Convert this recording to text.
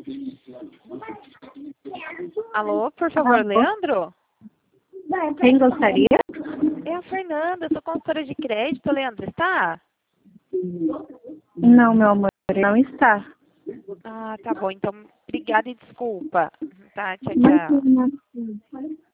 Alô, por favor, Leandro? Quem gostaria? É a Fernanda, sou consultora de crédito. Leandro, está? Não, meu amor, ele não está. Ah, tá bom. Então, obrigada e desculpa. Tá, tchau, tchau. Imagina.